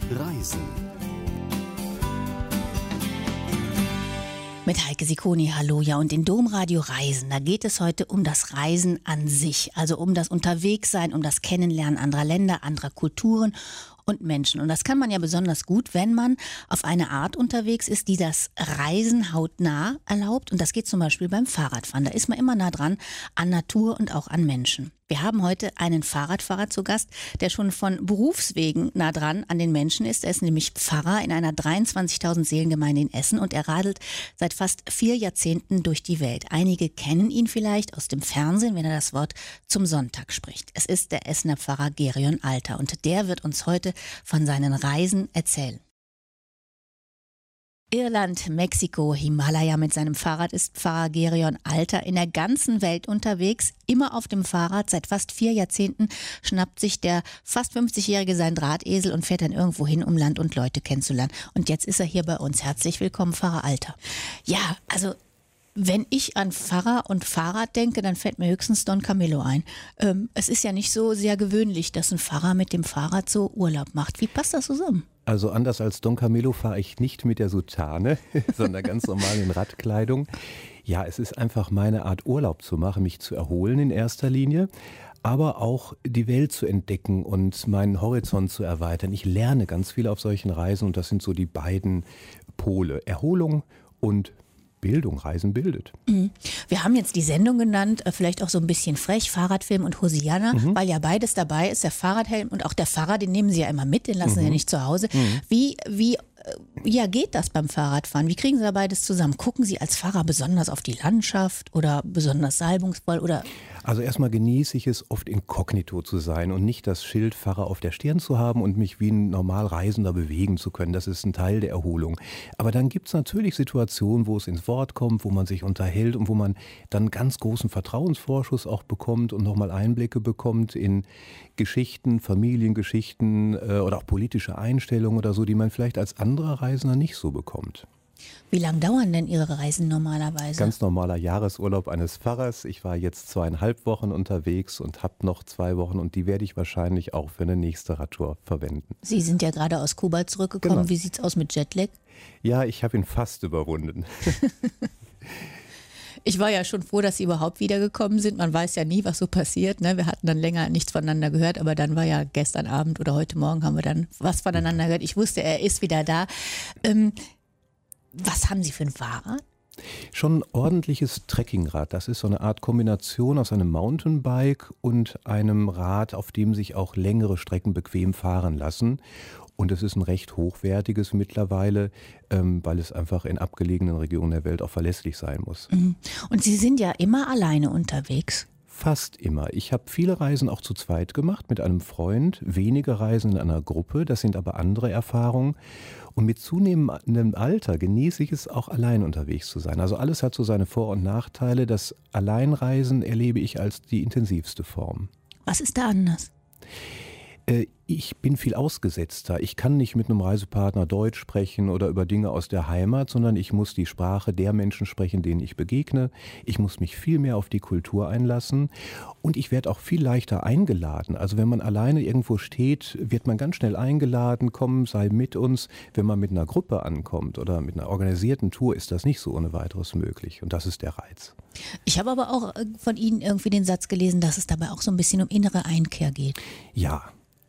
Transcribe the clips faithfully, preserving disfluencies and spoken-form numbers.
Reisen. Mit Heike Sikoni, hallo. Ja, und in Domradio Reisen, da geht es heute um das Reisen an sich. Also um das Unterwegssein, um das Kennenlernen anderer Länder, anderer Kulturen und Menschen. Und das kann man ja besonders gut, wenn man auf eine Art unterwegs ist, die das Reisen hautnah erlaubt. Und das geht zum Beispiel beim Fahrradfahren. Da ist man immer nah dran an Natur und auch an Menschen. Wir haben heute einen Fahrradfahrer zu Gast, der schon von Berufswegen nah dran an den Menschen ist. Er ist nämlich Pfarrer in einer dreiundzwanzigtausend Seelengemeinde in Essen und er radelt seit fast vier Jahrzehnten durch die Welt. Einige kennen ihn vielleicht aus dem Fernsehen, wenn er das Wort zum Sonntag spricht. Es ist der Essener Pfarrer Gerion Alter und der wird uns heute von seinen Reisen erzählen. Irland, Mexiko, Himalaya. Mit seinem Fahrrad ist Pfarrer Gerion Alter in der ganzen Welt unterwegs, immer auf dem Fahrrad. Seit fast vier Jahrzehnten schnappt sich der fast fünfzigjährige seinen Drahtesel und fährt dann irgendwo hin, um Land und Leute kennenzulernen. Und jetzt ist er hier bei uns. Herzlich willkommen, Pfarrer Alter. Ja, also wenn ich an Pfarrer und Fahrrad denke, dann fällt mir höchstens Don Camillo ein. Ähm, es ist ja nicht so sehr gewöhnlich, dass ein Pfarrer mit dem Fahrrad so Urlaub macht. Wie passt das zusammen? Also anders als Don Camillo fahre ich nicht mit der Soutane, sondern ganz normal in Radkleidung. Ja, es ist einfach meine Art, Urlaub zu machen, mich zu erholen in erster Linie, aber auch die Welt zu entdecken und meinen Horizont zu erweitern. Ich lerne ganz viel auf solchen Reisen und das sind so die beiden Pole, Erholung und Bildung. Reisen bildet. Mhm. Wir haben jetzt die Sendung genannt, vielleicht auch so ein bisschen frech, Fahrradfilm und Hosianna, mhm. weil ja beides dabei ist, der Fahrradhelm und auch der Fahrer, den nehmen Sie ja immer mit, den lassen mhm. Sie ja nicht zu Hause. Mhm. Wie, wie ja, geht das beim Fahrradfahren? Wie kriegen Sie da beides zusammen? Gucken Sie als Fahrer besonders auf die Landschaft oder besonders salbungsvoll oder? Also erstmal genieße ich es, oft inkognito zu sein und nicht das Schild Pfarrer auf der Stirn zu haben und mich wie ein normal Reisender bewegen zu können. Das ist ein Teil der Erholung. Aber dann gibt es natürlich Situationen, wo es ins Wort kommt, wo man sich unterhält und wo man dann ganz großen Vertrauensvorschuss auch bekommt und nochmal Einblicke bekommt in Geschichten, Familiengeschichten äh, oder auch politische Einstellungen oder so, die man vielleicht als anderer Reisender nicht so bekommt. Wie lang dauern denn Ihre Reisen normalerweise? Ganz normaler Jahresurlaub eines Pfarrers. Ich war jetzt zweieinhalb Wochen unterwegs und habe noch zwei Wochen und die werde ich wahrscheinlich auch für eine nächste Radtour verwenden. Sie sind ja gerade aus Kuba zurückgekommen. Genau. Wie sieht es aus mit Jetlag? Ja, ich habe ihn fast überwunden. Ich war ja schon froh, dass Sie überhaupt wiedergekommen sind. Man weiß ja nie, was so passiert. Ne? Wir hatten dann länger nichts voneinander gehört, aber dann war ja gestern Abend oder heute Morgen haben wir dann was voneinander gehört. Ich wusste, er ist wieder da. Ähm, was haben Sie für ein Fahrrad? Schon ein ordentliches Trekkingrad. Das ist so eine Art Kombination aus einem Mountainbike und einem Rad, auf dem sich auch längere Strecken bequem fahren lassen. Und es ist ein recht hochwertiges mittlerweile, ähm, weil es einfach in abgelegenen Regionen der Welt auch verlässlich sein muss. Und Sie sind ja immer alleine unterwegs? Fast immer. Ich habe viele Reisen auch zu zweit gemacht mit einem Freund, wenige Reisen in einer Gruppe, das sind aber andere Erfahrungen. Und mit zunehmendem Alter genieße ich es auch allein unterwegs zu sein. Also alles hat so seine Vor- und Nachteile. Das Alleinreisen erlebe ich als die intensivste Form. Was ist da anders? Ich bin viel ausgesetzter. Ich kann nicht mit einem Reisepartner Deutsch sprechen oder über Dinge aus der Heimat, sondern ich muss die Sprache der Menschen sprechen, denen ich begegne. Ich muss mich viel mehr auf die Kultur einlassen und ich werde auch viel leichter eingeladen. Also wenn man alleine irgendwo steht, wird man ganz schnell eingeladen, komm, sei mit uns. Wenn man mit einer Gruppe ankommt oder mit einer organisierten Tour, ist das nicht so ohne weiteres möglich und das ist der Reiz. Ich habe aber auch von Ihnen irgendwie den Satz gelesen, dass es dabei auch so ein bisschen um innere Einkehr geht. Ja.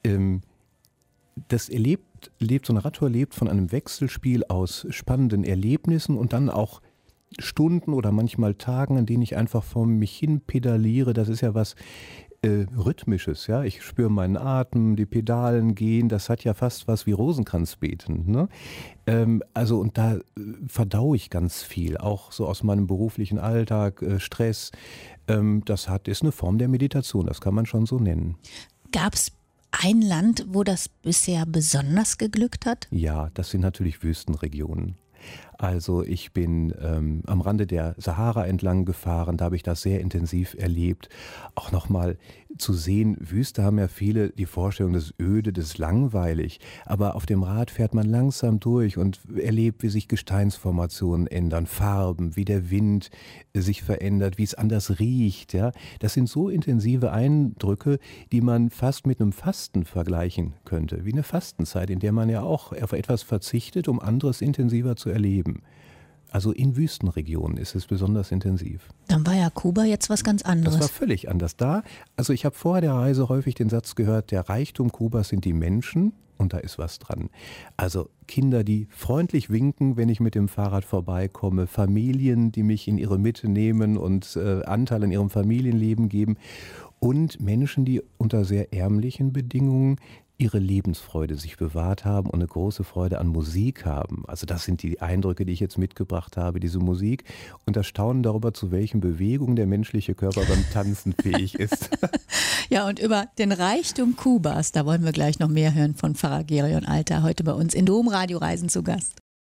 Das erlebt, lebt, so eine Radtour lebt von einem Wechselspiel aus spannenden Erlebnissen und dann auch Stunden oder manchmal Tagen, an denen ich einfach vor mich hin pedaliere. Das ist ja was äh, Rhythmisches, ja. Ich spüre meinen Atem, die Pedalen gehen, das hat ja fast was wie Rosenkranzbeten, ne? Ähm, also und da äh, verdaue ich ganz viel, auch so aus meinem beruflichen Alltag, äh, Stress. Ähm, das hat, ist eine Form der Meditation, das kann man schon so nennen. Gab es ein Land, wo das bisher besonders geglückt hat? Ja, das sind natürlich Wüstenregionen. Also ich bin ähm, am Rande der Sahara entlang gefahren, da habe ich das sehr intensiv erlebt. Auch nochmal zu sehen, Wüste haben ja viele die Vorstellung, das ist öde, das ist langweilig. Aber auf dem Rad fährt man langsam durch und erlebt, wie sich Gesteinsformationen ändern, Farben, wie der Wind sich verändert, wie es anders riecht. Ja? Das sind so intensive Eindrücke, die man fast mit einem Fasten vergleichen könnte. Wie eine Fastenzeit, in der man ja auch auf etwas verzichtet, um anderes intensiver zu erleben. Also in Wüstenregionen ist es besonders intensiv. Dann war ja Kuba jetzt was ganz anderes. Das war völlig anders da. Also ich habe vor der Reise häufig den Satz gehört, der Reichtum Kubas sind die Menschen und da ist was dran. Also Kinder, die freundlich winken, wenn ich mit dem Fahrrad vorbeikomme, Familien, die mich in ihre Mitte nehmen und äh, Anteil an ihrem Familienleben geben und Menschen, die unter sehr ärmlichen Bedingungen ihre Lebensfreude sich bewahrt haben und eine große Freude an Musik haben. Also das sind die Eindrücke, die ich jetzt mitgebracht habe, diese Musik und das Staunen darüber, zu welchen Bewegungen der menschliche Körper beim Tanzen fähig ist. Ja, und über den Reichtum Kubas, da wollen wir gleich noch mehr hören von Pfarrer Gerion Alter, heute bei uns in Domradio Reisen zu Gast.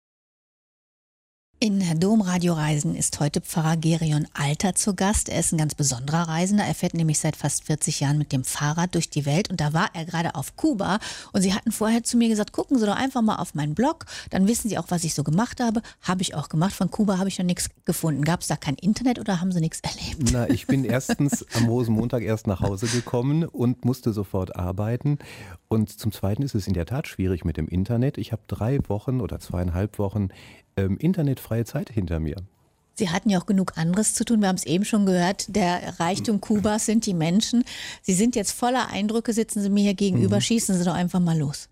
In Domradio Reisen ist heute Pfarrer Gerion Alter zu Gast. Er ist ein ganz besonderer Reisender. Er fährt nämlich seit fast vierzig Jahren mit dem Fahrrad durch die Welt und da war er gerade auf Kuba und Sie hatten vorher zu mir gesagt, gucken Sie doch einfach mal auf meinen Blog, dann wissen Sie auch, was ich so gemacht habe. Habe ich auch gemacht. Von Kuba habe ich noch nichts gefunden. Gab es da kein Internet oder haben Sie nichts erlebt? Na, ich bin erstens am Rosenmontag erst nach Hause gekommen und musste sofort arbeiten. Und zum Zweiten ist es in der Tat schwierig mit dem Internet. Ich habe drei Wochen oder zweieinhalb Wochen ähm, internetfreie Zeit hinter mir. Sie hatten ja auch genug anderes zu tun. Wir haben es eben schon gehört, der Reichtum Kubas sind die Menschen. Sie sind jetzt voller Eindrücke, sitzen Sie mir hier gegenüber, mhm. Schießen Sie doch einfach mal los.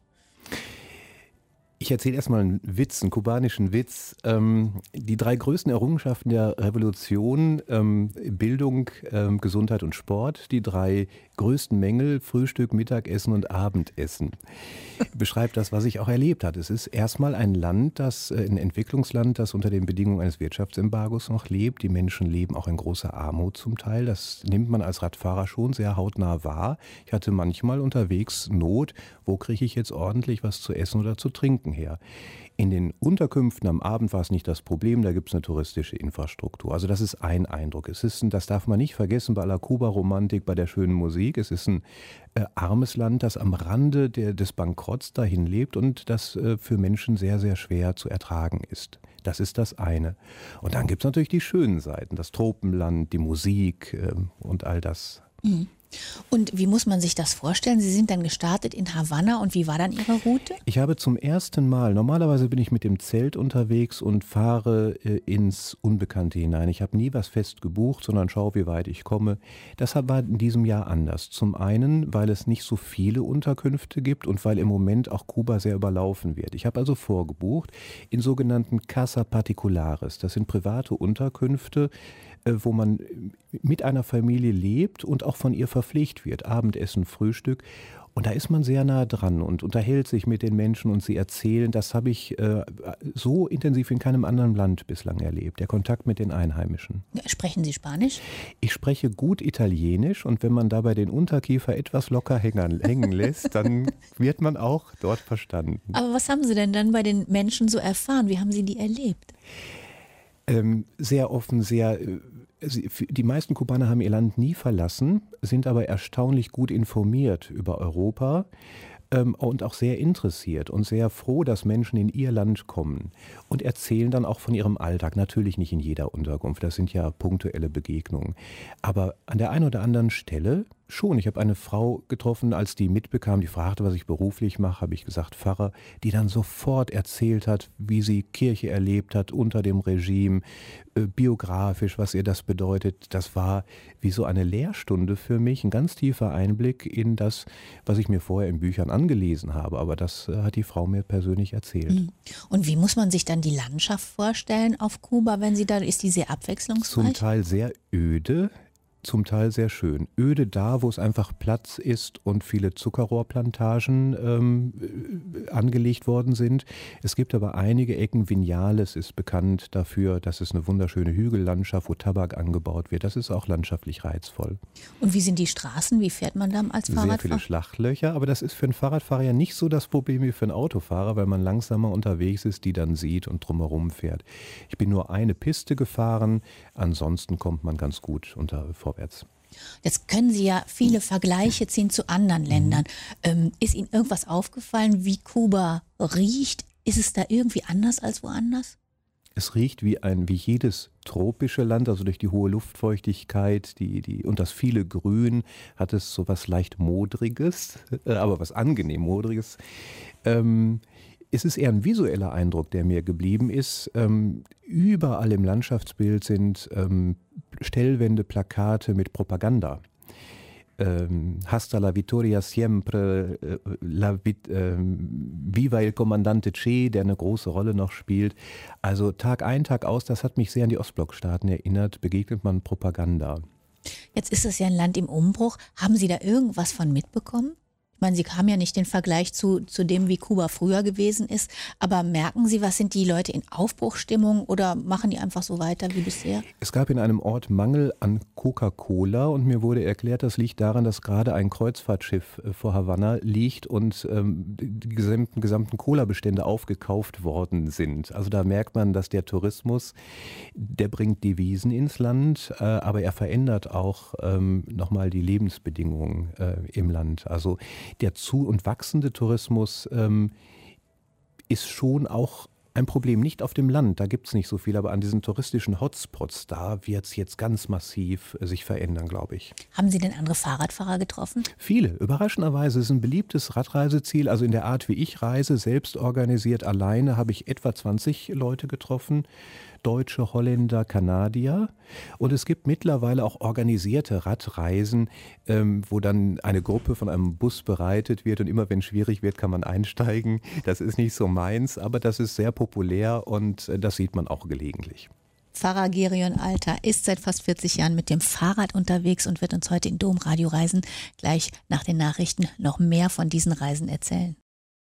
Ich erzähle erstmal einen Witz, einen kubanischen Witz. Ähm, die drei größten Errungenschaften der Revolution, ähm, Bildung, ähm, Gesundheit und Sport, die drei größten Mängel, Frühstück, Mittagessen und Abendessen, beschreibt das, was ich auch erlebt habe. Es ist erstmal ein Land, das, ein Entwicklungsland, das unter den Bedingungen eines Wirtschaftsembargos noch lebt. Die Menschen leben auch in großer Armut zum Teil. Das nimmt man als Radfahrer schon sehr hautnah wahr. Ich hatte manchmal unterwegs Not, wo kriege ich jetzt ordentlich was zu essen oder zu trinken her. In den Unterkünften am Abend war es nicht das Problem, da gibt es eine touristische Infrastruktur. Also das ist ein Eindruck. Es ist ein, das darf man nicht vergessen bei aller Kuba-Romantik, bei der schönen Musik. Es ist ein äh, armes Land, das am Rande der, des Bankrotts dahin lebt und das äh, für Menschen sehr, sehr schwer zu ertragen ist. Das ist das eine. Und dann gibt es natürlich die schönen Seiten, das Tropenland, die Musik äh, und all das. Mhm. Und wie muss man sich das vorstellen? Sie sind dann gestartet in Havanna und wie war dann Ihre Route? Ich habe zum ersten Mal, normalerweise bin ich mit dem Zelt unterwegs und fahre äh, ins Unbekannte hinein. Ich habe nie was fest gebucht, sondern schaue, wie weit ich komme. Das war in diesem Jahr anders. Zum einen, weil es nicht so viele Unterkünfte gibt und weil im Moment auch Kuba sehr überlaufen wird. Ich habe also vorgebucht in sogenannten Casa Particulares. Das sind private Unterkünfte, wo man mit einer Familie lebt und auch von ihr verpflegt wird. Abendessen, Frühstück. Und da ist man sehr nah dran und unterhält sich mit den Menschen und sie erzählen. Das habe ich äh, so intensiv in keinem anderen Land bislang erlebt. Der Kontakt mit den Einheimischen. Sprechen Sie Spanisch? Ich spreche gut Italienisch und wenn man dabei den Unterkiefer etwas locker hängen, hängen lässt, dann wird man auch dort verstanden. Aber was haben Sie denn dann bei den Menschen so erfahren? Wie haben Sie die erlebt? Ähm, sehr offen, sehr... Äh, Die meisten Kubaner haben ihr Land nie verlassen, sind aber erstaunlich gut informiert über Europa ähm, und auch sehr interessiert und sehr froh, dass Menschen in ihr Land kommen und erzählen dann auch von ihrem Alltag. Natürlich nicht in jeder Unterkunft, das sind ja punktuelle Begegnungen. Aber an der einen oder anderen Stelle schon. Ich habe eine Frau getroffen, als die mitbekam, die fragte, was ich beruflich mache, habe ich gesagt, Pfarrer, die dann sofort erzählt hat, wie sie Kirche erlebt hat unter dem Regime, äh, biografisch, was ihr das bedeutet. Das war wie so eine Lehrstunde für mich, ein ganz tiefer Einblick in das, was ich mir vorher in Büchern angelesen habe. Aber das äh, hat die Frau mir persönlich erzählt. Und wie muss man sich dann die Landschaft vorstellen auf Kuba, wenn sie da, ist die sehr abwechslungsreich? Zum Teil sehr öde. Zum Teil sehr schön. Öde da, wo es einfach Platz ist und viele Zuckerrohrplantagen ähm, äh, angelegt worden sind. Es gibt aber einige Ecken. Viñales ist bekannt dafür, dass es eine wunderschöne Hügellandschaft, wo Tabak angebaut wird. Das ist auch landschaftlich reizvoll. Und wie sind die Straßen? Wie fährt man da als Fahrradfahrer? Sehr viele Schlachlöcher, aber das ist für einen Fahrradfahrer ja nicht so das Problem wie für einen Autofahrer, weil man langsamer unterwegs ist, die dann sieht und drumherum fährt. Ich bin nur eine Piste gefahren, ansonsten kommt man ganz gut unter vorwärts. Jetzt können Sie ja viele Vergleiche ziehen zu anderen Ländern. Ähm, ist Ihnen irgendwas aufgefallen, wie Kuba riecht? Ist es da irgendwie anders als woanders? Es riecht wie ein wie jedes tropische Land, also durch die hohe Luftfeuchtigkeit die, die, und das viele Grün hat es so was leicht Modriges, äh, aber was angenehm Modriges. Ähm, Es ist eher ein visueller Eindruck, der mir geblieben ist. Ähm, überall im Landschaftsbild sind ähm, Stellwände, Plakate mit Propaganda. Ähm, Hasta la Vittoria siempre, äh, la, äh, Viva el Comandante Che, der eine große Rolle noch spielt. Also Tag ein, Tag aus, das hat mich sehr an die Ostblockstaaten erinnert, begegnet man Propaganda. Jetzt ist es ja ein Land im Umbruch. Haben Sie da irgendwas von mitbekommen? Ich meine, Sie haben ja nicht den Vergleich zu, zu dem, wie Kuba früher gewesen ist, aber merken Sie, was sind die Leute in Aufbruchsstimmung oder machen die einfach so weiter wie bisher? Es gab in einem Ort Mangel an Coca-Cola und mir wurde erklärt, das liegt daran, dass gerade ein Kreuzfahrtschiff vor Havanna liegt und ähm, die gesamten, gesamten Cola-Bestände aufgekauft worden sind. Also da merkt man, dass der Tourismus, der bringt Devisen ins Land, äh, aber er verändert auch ähm, nochmal die Lebensbedingungen äh, im Land. Also der zu- und wachsende Tourismus ähm, ist schon auch ein Problem. Nicht auf dem Land, da gibt es nicht so viel, aber an diesen touristischen Hotspots, da wird es jetzt ganz massiv äh, sich verändern, glaube ich. Haben Sie denn andere Fahrradfahrer getroffen? Viele. Überraschenderweise ist ein beliebtes Radreiseziel, also in der Art, wie ich reise, selbst organisiert alleine, habe ich etwa zwanzig Leute getroffen. Deutsche, Holländer, Kanadier. Und es gibt mittlerweile auch organisierte Radreisen, ähm, wo dann eine Gruppe von einem Bus bereitet wird und immer wenn es schwierig wird, kann man einsteigen. Das ist nicht so meins, aber das ist sehr populär und äh, das sieht man auch gelegentlich. Pfarrer Gerion Alter ist seit fast vierzig Jahren mit dem Fahrrad unterwegs und wird uns heute in Domradio Reisen gleich nach den Nachrichten noch mehr von diesen Reisen erzählen.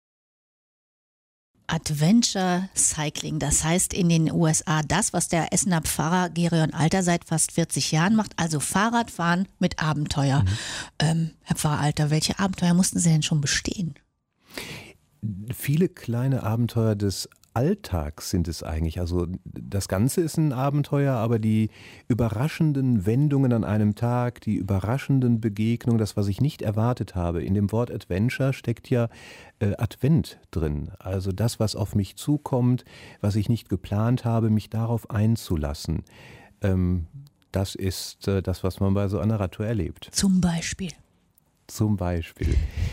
Adventure Cycling, das heißt in den U S A das, was der Essener Pfarrer Gerion Alter seit fast vierzig Jahren macht, also Fahrradfahren mit Abenteuer. Mhm. Ähm, Herr Pfarrer Alter, welche Abenteuer mussten Sie denn schon bestehen? Viele kleine Abenteuer des Alltags sind es eigentlich. Also das Ganze ist ein Abenteuer, aber die überraschenden Wendungen an einem Tag, die überraschenden Begegnungen, das, was ich nicht erwartet habe. In dem Wort Adventure steckt ja äh, Advent drin. Also das, was auf mich zukommt, was ich nicht geplant habe, mich darauf einzulassen. Ähm, das ist äh, das, was man bei so einer Radtour erlebt. Zum Beispiel? Zum Beispiel.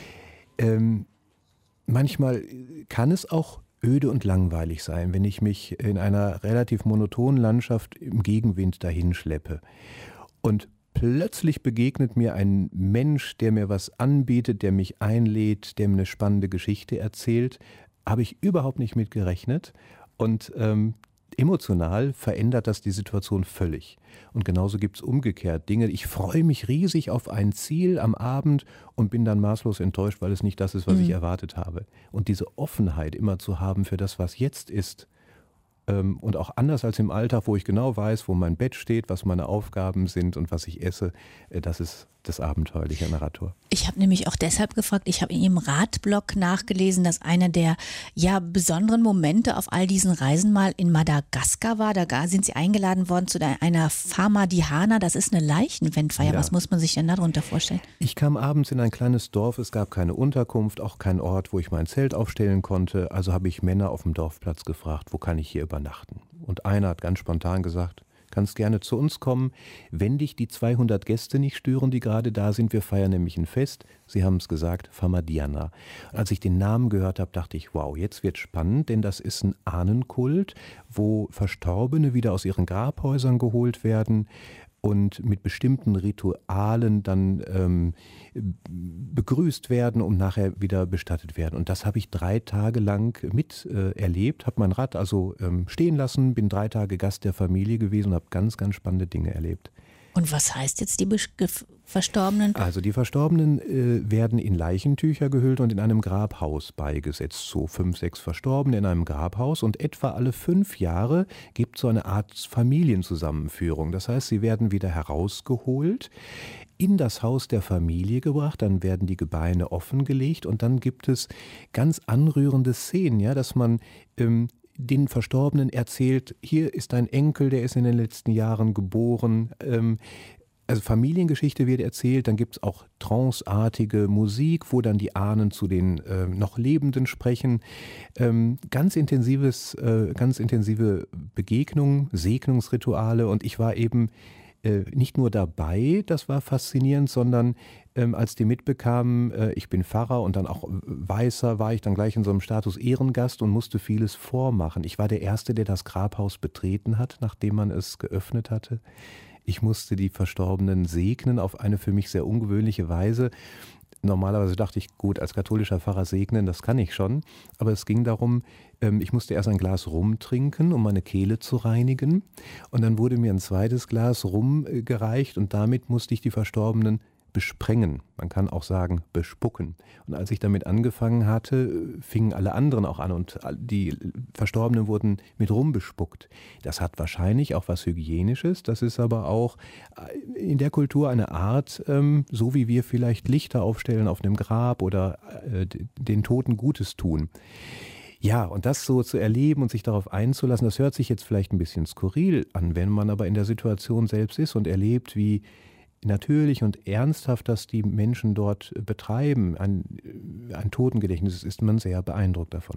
Ähm, manchmal kann es auch öde und langweilig sein, wenn ich mich in einer relativ monotonen Landschaft im Gegenwind dahinschleppe. Und plötzlich begegnet mir ein Mensch, der mir was anbietet, der mich einlädt, der mir eine spannende Geschichte erzählt. Habe ich überhaupt nicht mit gerechnet. Und ähm, emotional verändert das die Situation völlig. Und genauso gibt es umgekehrt Dinge. Ich freue mich riesig auf ein Ziel am Abend und bin dann maßlos enttäuscht, weil es nicht das ist, was mhm. ich erwartet habe. Und diese Offenheit immer zu haben für das, was jetzt ist, ähm, und auch anders als im Alltag, wo ich genau weiß, wo mein Bett steht, was meine Aufgaben sind und was ich esse, äh, das ist das Abenteuerliche an der Radtour. Ich habe nämlich auch deshalb gefragt, ich habe in Ihrem Radblog nachgelesen, dass einer der ja besonderen Momente auf all diesen Reisen mal in Madagaskar war. Da sind Sie eingeladen worden zu einer Famadihana, das ist eine Leichenwendfeier. Ja. Was muss man sich denn darunter vorstellen? Ich kam abends in ein kleines Dorf, es gab keine Unterkunft, auch kein Ort, wo ich mein Zelt aufstellen konnte. Also habe ich Männer auf dem Dorfplatz gefragt, wo kann ich hier übernachten? Und einer hat ganz spontan gesagt, kannst gerne zu uns kommen, wenn dich die zweihundert Gäste nicht stören, die gerade da sind. Wir feiern nämlich ein Fest. Sie haben es gesagt, Famadihana. Als ich den Namen gehört habe, dachte ich, wow, jetzt wird spannend, denn das ist ein Ahnenkult, wo Verstorbene wieder aus ihren Grabhäusern geholt werden und mit bestimmten Ritualen dann ähm, begrüßt werden und nachher wieder bestattet werden. Und das habe ich drei Tage lang mit äh, erlebt, habe mein Rad also ähm, stehen lassen, bin drei Tage Gast der Familie gewesen und habe ganz, ganz spannende Dinge erlebt. Und was heißt jetzt die Besch- Gef- Verstorbenen? Also die Verstorbenen äh, werden in Leichentücher gehüllt und in einem Grabhaus beigesetzt. So fünf, sechs Verstorbene in einem Grabhaus und etwa alle fünf Jahre gibt es so eine Art Familienzusammenführung. Das heißt, sie werden wieder herausgeholt, in das Haus der Familie gebracht, dann werden die Gebeine offengelegt und dann gibt es ganz anrührende Szenen, ja, dass man ähm, den Verstorbenen erzählt, hier ist ein Enkel, der ist in den letzten Jahren geboren. Ähm, also Familiengeschichte wird erzählt, dann gibt es auch tranceartige Musik, wo dann die Ahnen zu den äh, noch Lebenden sprechen. Ähm, ganz intensives, äh, ganz intensive Begegnungen, Segnungsrituale und ich war eben äh, nicht nur dabei, das war faszinierend, sondern ähm, als die mitbekamen, äh, ich bin Pfarrer und dann auch Weißer, war ich dann gleich in so einem Status Ehrengast und musste vieles vormachen. Ich war der Erste, der das Grabhaus betreten hat, nachdem man es geöffnet hatte. Ich musste die Verstorbenen segnen auf eine für mich sehr ungewöhnliche Weise. Normalerweise dachte ich, gut, als katholischer Pfarrer segnen, das kann ich schon. Aber es ging darum, ich musste erst ein Glas Rum trinken, um meine Kehle zu reinigen. Und dann wurde mir ein zweites Glas Rum gereicht und damit musste ich die Verstorbenen besprengen. Man kann auch sagen, bespucken. Und als ich damit angefangen hatte, fingen alle anderen auch an und die Verstorbenen wurden mit Rum bespuckt. Das hat wahrscheinlich auch was Hygienisches. Das ist aber auch in der Kultur eine Art, ähm, so wie wir vielleicht Lichter aufstellen auf einem Grab oder äh, den Toten Gutes tun. Ja, und das so zu erleben und sich darauf einzulassen, das hört sich jetzt vielleicht ein bisschen skurril an, wenn man aber in der Situation selbst ist und erlebt, wie natürlich und ernsthaft das die Menschen dort betreiben, ein, ein Totengedächtnis, ist man sehr beeindruckt davon.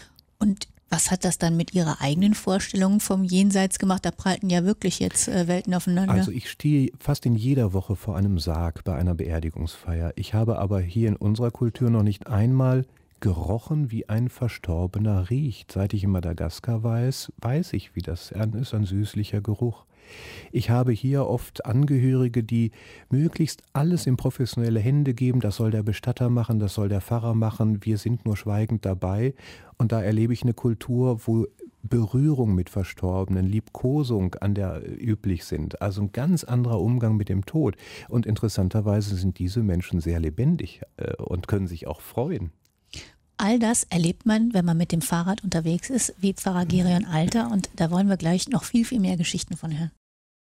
Und was hat das dann mit Ihrer eigenen Vorstellung vom Jenseits gemacht? Da prallten ja wirklich jetzt äh, Welten aufeinander. Also ich stehe fast in jeder Woche vor einem Sarg bei einer Beerdigungsfeier. Ich habe aber hier in unserer Kultur noch nicht einmal gerochen, wie ein Verstorbener riecht. Seit ich in Madagaskar weiß, weiß ich, wie das ist, ein süßlicher Geruch. Ich habe hier oft Angehörige, die möglichst alles in professionelle Hände geben. Das soll der Bestatter machen, das soll der Pfarrer machen. Wir sind nur schweigend dabei. Und da erlebe ich eine Kultur, wo Berührung mit Verstorbenen, Liebkosung an der üblich sind. Also ein ganz anderer Umgang mit dem Tod. Und interessanterweise sind diese Menschen sehr lebendig äh, und können sich auch freuen. All das erlebt man, wenn man mit dem Fahrrad unterwegs ist, wie Pfarrer Gerion Alter. Und da wollen wir gleich noch viel, viel mehr Geschichten von hören.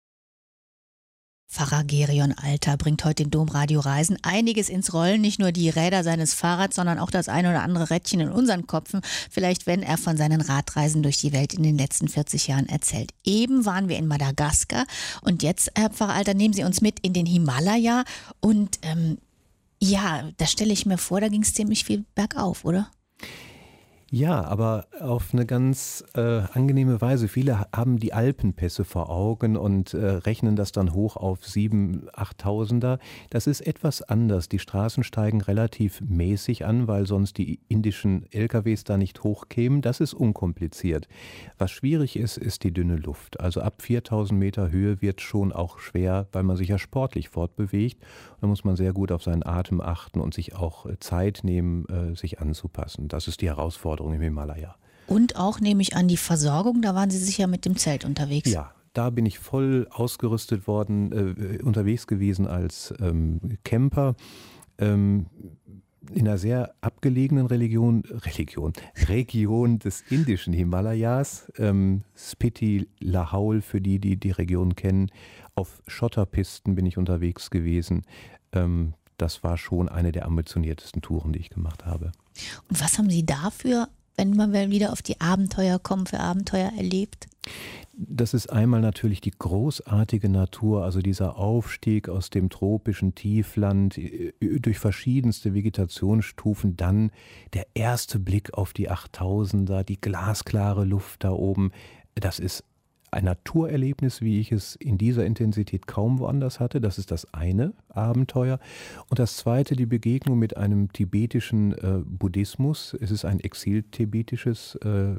Pfarrer Gerion Alter bringt heute in Domradio Reisen einiges ins Rollen. Nicht nur die Räder seines Fahrrads, sondern auch das ein oder andere Rädchen in unseren Köpfen. Vielleicht, wenn er von seinen Radreisen durch die Welt in den letzten vierzig Jahren erzählt. Eben waren wir in Madagaskar und jetzt, Herr Pfarrer Alter, nehmen Sie uns mit in den Himalaya. Und ähm, ja, da stelle ich mir vor, da ging es ziemlich viel bergauf, oder? Ja, aber auf eine ganz äh, angenehme Weise. Viele haben die Alpenpässe vor Augen und äh, rechnen das dann hoch auf sieben, achttausender. Das ist etwas anders. Die Straßen steigen relativ mäßig an, weil sonst die indischen L K Ws da nicht hochkämen. Das ist unkompliziert. Was schwierig ist, ist die dünne Luft. Also ab viertausend Meter Höhe wird schon auch schwer, weil man sich ja sportlich fortbewegt. Da muss man sehr gut auf seinen Atem achten und sich auch Zeit nehmen, äh, sich anzupassen. Das ist die Herausforderung im Himalaya. Und auch, nehme ich an, die Versorgung, da waren Sie sicher mit dem Zelt unterwegs. Ja, da bin ich voll ausgerüstet worden, äh, unterwegs gewesen als ähm, Camper. Ähm, in einer sehr abgelegenen Religion, Religion, Region des indischen Himalayas, ähm, Spiti Lahaul, für die, die die Region kennen. Auf Schotterpisten bin ich unterwegs gewesen. Ähm, das war schon eine der ambitioniertesten Touren, die ich gemacht habe. Und was haben Sie dafür, wenn man wieder auf die Abenteuer kommen, für Abenteuer erlebt? Das ist einmal natürlich die großartige Natur, also dieser Aufstieg aus dem tropischen Tiefland durch verschiedenste Vegetationsstufen, dann der erste Blick auf die achttausender, die glasklare Luft da oben. Das ist ein Naturerlebnis, wie ich es in dieser Intensität kaum woanders hatte. Das ist das eine Abenteuer. Und das zweite, die Begegnung mit einem tibetischen äh, Buddhismus. Es ist ein exil-tibetisches äh,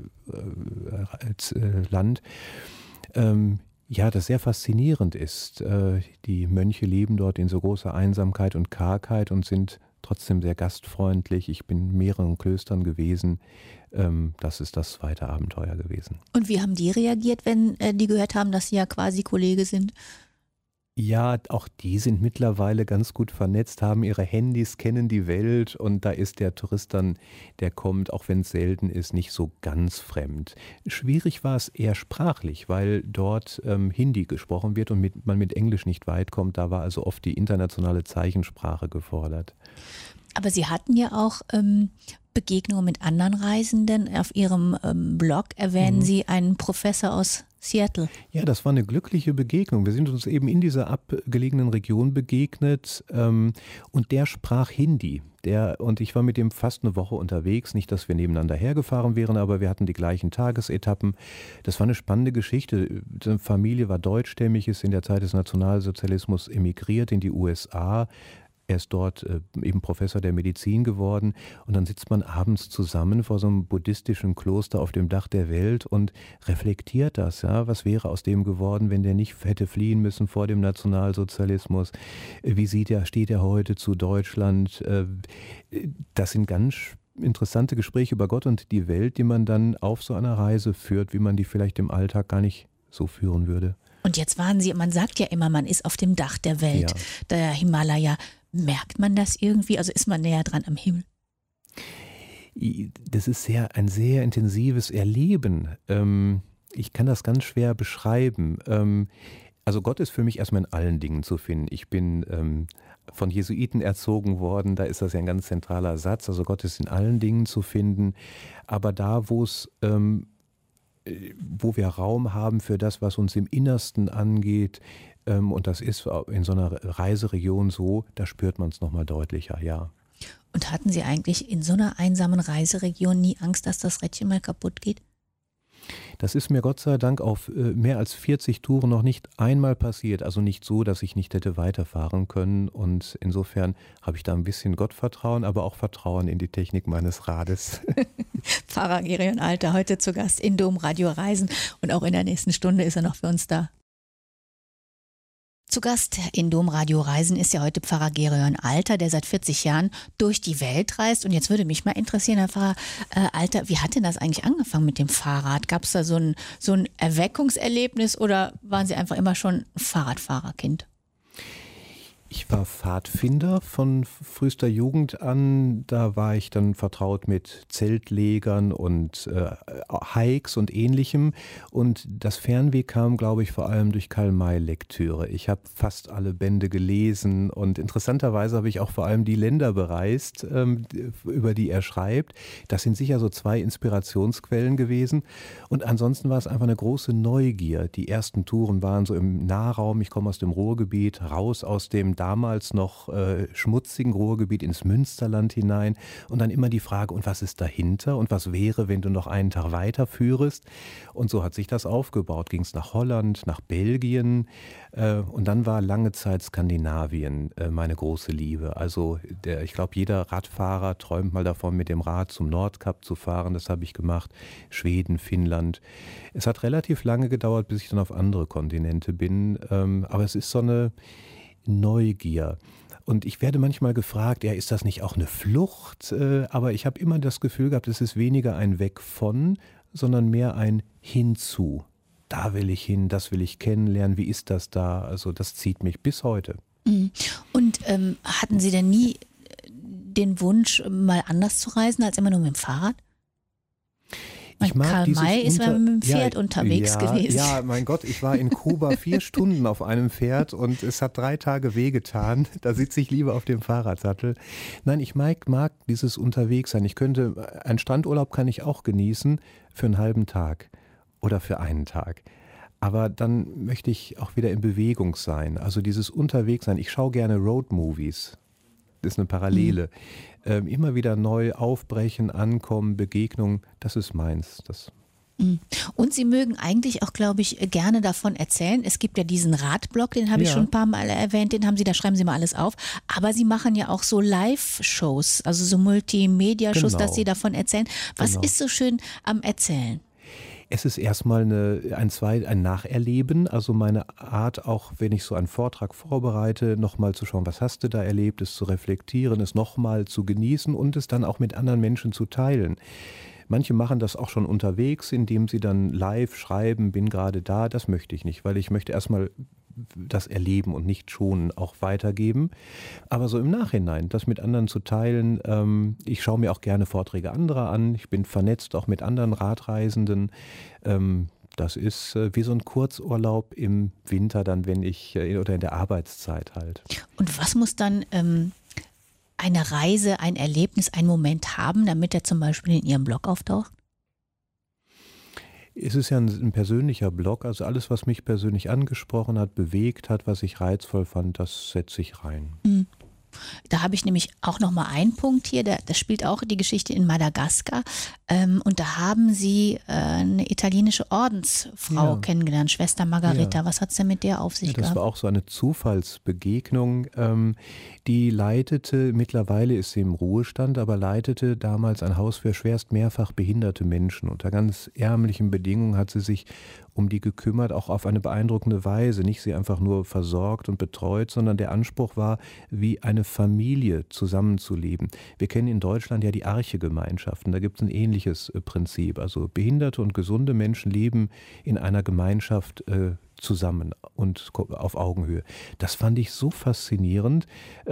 äh, Land. Ähm, ja, das sehr faszinierend ist. Äh, die Mönche leben dort in so großer Einsamkeit und Kargheit und sind trotzdem sehr gastfreundlich. Ich bin in mehreren Klöstern gewesen. Ähm, das ist das zweite Abenteuer gewesen. Und wie haben die reagiert, wenn äh, die gehört haben, dass Sie ja quasi Kollege sind? Ja, auch die sind mittlerweile ganz gut vernetzt, haben ihre Handys, kennen die Welt und da ist der Tourist dann, der kommt, auch wenn es selten ist, nicht so ganz fremd. Schwierig war es eher sprachlich, weil dort ähm, Hindi gesprochen wird und mit, man mit Englisch nicht weit kommt. Da war also oft die internationale Zeichensprache gefordert. Aber Sie hatten ja auch ähm, Begegnungen mit anderen Reisenden. Auf Ihrem ähm, Blog erwähnen mhm. Sie einen Professor aus Seattle. Ja, das war eine glückliche Begegnung. Wir sind uns eben in dieser abgelegenen Region begegnet ähm, und der sprach Hindi. Der, und ich war mit ihm fast eine Woche unterwegs. Nicht, dass wir nebeneinander hergefahren wären, aber wir hatten die gleichen Tagesetappen. Das war eine spannende Geschichte. Seine Familie war deutschstämmig, ist in der Zeit des Nationalsozialismus emigriert in die U S A. Er ist dort äh, eben Professor der Medizin geworden und dann sitzt man abends zusammen vor so einem buddhistischen Kloster auf dem Dach der Welt und reflektiert das. Ja? Was wäre aus dem geworden, wenn der nicht hätte fliehen müssen vor dem Nationalsozialismus? Wie sieht er, steht er heute zu Deutschland? Äh, das sind ganz interessante Gespräche über Gott und die Welt, die man dann auf so einer Reise führt, wie man die vielleicht im Alltag gar nicht so führen würde. Und jetzt waren Sie, man sagt ja immer, man ist auf dem Dach der Welt, ja. Der Himalaya. Merkt man das irgendwie? Also ist man näher dran am Himmel? Das ist sehr, ein sehr intensives Erleben. Ähm, ich kann das ganz schwer beschreiben. Ähm, also Gott ist für mich erstmal in allen Dingen zu finden. Ich bin ähm, von Jesuiten erzogen worden, da ist das ja ein ganz zentraler Satz. Also Gott ist in allen Dingen zu finden. Aber da, wo es ähm, wo wir Raum haben für das, was uns im Innersten angeht, ähm, und das ist in so einer Reiseregion so, da spürt man es nochmal deutlicher, ja. Und hatten Sie eigentlich in so einer einsamen Reiseregion nie Angst, dass das Rädchen mal kaputt geht? Das ist mir Gott sei Dank auf äh, mehr als vierzig Touren noch nicht einmal passiert. Also nicht so, dass ich nicht hätte weiterfahren können. Und insofern habe ich da ein bisschen Gottvertrauen, aber auch Vertrauen in die Technik meines Rades. Pfarrer Gereon Alter, heute zu Gast in Domradio Reisen. Und auch in der nächsten Stunde ist er noch für uns da. Zu Gast in Domradio Reisen ist ja heute Pfarrer Gereon Alter, der seit vierzig Jahren durch die Welt reist. Und jetzt würde mich mal interessieren, Herr Pfarrer äh, Alter, wie hat denn das eigentlich angefangen mit dem Fahrrad? Gab es da so ein, so ein Erweckungserlebnis oder waren Sie einfach immer schon Fahrradfahrerkind? Ich war Pfadfinder von frühester Jugend an. Da war ich dann vertraut mit Zeltlegern und äh, Hikes und Ähnlichem. Und das Fernweh kam, glaube ich, vor allem durch Karl-May-Lektüre. Ich habe fast alle Bände gelesen und interessanterweise habe ich auch vor allem die Länder bereist, ähm, über die er schreibt. Das sind sicher so zwei Inspirationsquellen gewesen. Und ansonsten war es einfach eine große Neugier. Die ersten Touren waren so im Nahraum. Ich komme aus dem Ruhrgebiet, raus aus dem damals noch äh, schmutzigen Ruhrgebiet ins Münsterland hinein und dann immer die Frage, und was ist dahinter und was wäre, wenn du noch einen Tag weiterführest? Und so hat sich das aufgebaut. Ging es nach Holland, nach Belgien äh, und dann war lange Zeit Skandinavien äh, meine große Liebe. Also der, ich glaube, jeder Radfahrer träumt mal davon, mit dem Rad zum Nordkap zu fahren. Das habe ich gemacht. Schweden, Finnland. Es hat relativ lange gedauert, bis ich dann auf andere Kontinente bin. Ähm, aber es ist so eine Neugier. Und ich werde manchmal gefragt, ja, ist das nicht auch eine Flucht? Äh, aber ich habe immer das Gefühl gehabt, es ist weniger ein Weg von, sondern mehr ein Hinzu. Da will ich hin, das will ich kennenlernen, wie ist das da? Also das zieht mich bis heute. Und ähm, hatten Sie denn nie den Wunsch, mal anders zu reisen, als immer nur mit dem Fahrrad? Ich mag Karl May ist unter- mit dem Pferd ja, unterwegs ja, gewesen. Ja, mein Gott, ich war in Kuba vier Stunden auf einem Pferd und es hat drei Tage wehgetan. Da sitze ich lieber auf dem Fahrradsattel. Nein, ich mag, mag dieses Unterwegssein. Ich könnte, einen Strandurlaub kann ich auch genießen für einen halben Tag oder für einen Tag. Aber dann möchte ich auch wieder in Bewegung sein. Also dieses Unterwegssein. Ich schaue gerne Roadmovies. Das ist eine Parallele. Mhm. Ähm, immer wieder neu aufbrechen, ankommen, Begegnung, das ist meins. Das Und Sie mögen eigentlich auch, glaube ich, gerne davon erzählen. Es gibt ja diesen Radblog, den habe ich Ja. schon ein paar Mal erwähnt, den haben Sie, da schreiben Sie mal alles auf. Aber Sie machen ja auch so Live-Shows, also so Multimedia-Shows, Genau. dass Sie davon erzählen. Was Genau. ist so schön am Erzählen? Es ist erstmal eine, ein, Zwei, ein Nacherleben, also meine Art, auch wenn ich so einen Vortrag vorbereite, nochmal zu schauen, was hast du da erlebt, es zu reflektieren, es nochmal zu genießen und es dann auch mit anderen Menschen zu teilen. Manche machen das auch schon unterwegs, indem sie dann live schreiben, bin gerade da, das möchte ich nicht, weil ich möchte erstmal das erleben und nicht schonen, auch weitergeben. Aber so im Nachhinein, das mit anderen zu teilen, ähm, ich schaue mir auch gerne Vorträge anderer an, ich bin vernetzt auch mit anderen Radreisenden. Ähm, das ist äh, wie so ein Kurzurlaub im Winter dann, wenn ich, äh, oder in der Arbeitszeit halt. Und was muss dann ähm, eine Reise, ein Erlebnis, ein Moment haben, damit er zum Beispiel in Ihrem Blog auftaucht? Es ist ja ein, ein persönlicher Blog, also alles, was mich persönlich angesprochen hat, bewegt hat, was ich reizvoll fand, das setze ich rein. Mhm. Da habe ich nämlich auch noch mal einen Punkt hier, da, das spielt auch die Geschichte in Madagaskar ähm, und da haben Sie äh, eine italienische Ordensfrau Ja. kennengelernt, Schwester Margareta. Ja. Was hat es denn mit der auf sich Ja, das gehabt? war auch so eine Zufallsbegegnung. Ähm, die leitete, mittlerweile ist sie im Ruhestand, aber leitete damals ein Haus für schwerst mehrfach behinderte Menschen. Unter ganz ärmlichen Bedingungen hat sie sich um die gekümmert, auch auf eine beeindruckende Weise. Nicht sie einfach nur versorgt und betreut, sondern der Anspruch war, wie eine Familie zusammenzuleben. Wir kennen in Deutschland ja die Arche-Gemeinschaften. Da gibt es ein ähnliches äh, Prinzip. Also behinderte und gesunde Menschen leben in einer Gemeinschaft äh, zusammen und auf Augenhöhe. Das fand ich so faszinierend.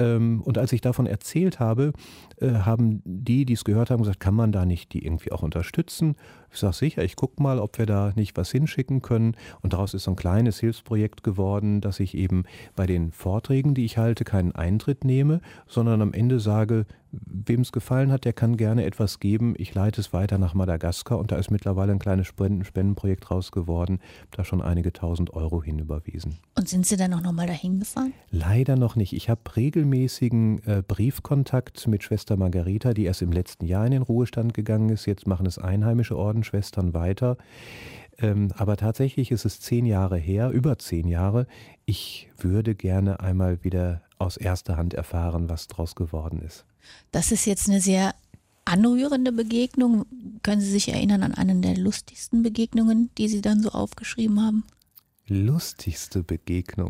Und als ich davon erzählt habe, haben die, die es gehört haben, gesagt, kann man da nicht die irgendwie auch unterstützen? Ich sage sicher, ich gucke mal, ob wir da nicht was hinschicken können. Und daraus ist so ein kleines Hilfsprojekt geworden, dass ich eben bei den Vorträgen, die ich halte, keinen Eintritt nehme, sondern am Ende sage, wem es gefallen hat, der kann gerne etwas geben. Ich leite es weiter nach Madagaskar und da ist mittlerweile ein kleines Spenden- Spendenprojekt raus geworden. Da schon einige tausend Euro hinüberwiesen. Und sind Sie dann auch noch mal dahin gefahren? Leider noch nicht. Ich habe regelmäßigen äh, Briefkontakt mit Schwester Margareta, die erst im letzten Jahr in den Ruhestand gegangen ist. Jetzt machen es einheimische Ordensschwestern weiter. Ähm, aber tatsächlich ist es zehn Jahre her, über zehn Jahre. Ich würde gerne einmal wieder aus erster Hand erfahren, was draus geworden ist. Das ist jetzt eine sehr anrührende Begegnung. Können Sie sich erinnern an eine der lustigsten Begegnungen, die Sie dann so aufgeschrieben haben? Lustigste Begegnung.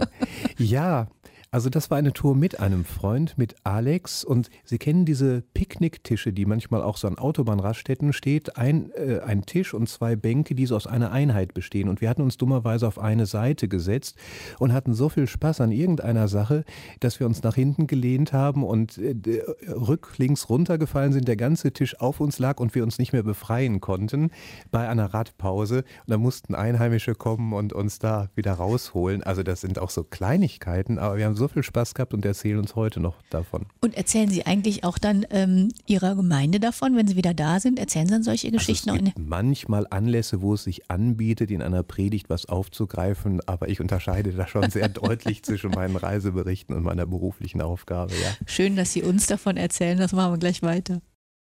Ja, also das war eine Tour mit einem Freund, mit Alex, und Sie kennen diese Picknicktische, die manchmal auch so an Autobahnraststätten steht, ein, äh, ein Tisch und zwei Bänke, die so aus einer Einheit bestehen, und wir hatten uns dummerweise auf eine Seite gesetzt und hatten so viel Spaß an irgendeiner Sache, dass wir uns nach hinten gelehnt haben und äh, rücklings runtergefallen sind, der ganze Tisch auf uns lag und wir uns nicht mehr befreien konnten bei einer Radpause, und da mussten Einheimische kommen und uns da wieder rausholen. Also das sind auch so Kleinigkeiten, aber wir haben so viel Spaß gehabt und erzählen uns heute noch davon. Und erzählen Sie eigentlich auch dann ähm, Ihrer Gemeinde davon, wenn Sie wieder da sind? Erzählen Sie dann solche Geschichten? Also es noch gibt manchmal Anlässe, wo es sich anbietet, in einer Predigt was aufzugreifen, aber ich unterscheide da schon sehr deutlich zwischen meinen Reiseberichten und meiner beruflichen Aufgabe. Ja. Schön, dass Sie uns davon erzählen, das machen wir gleich weiter.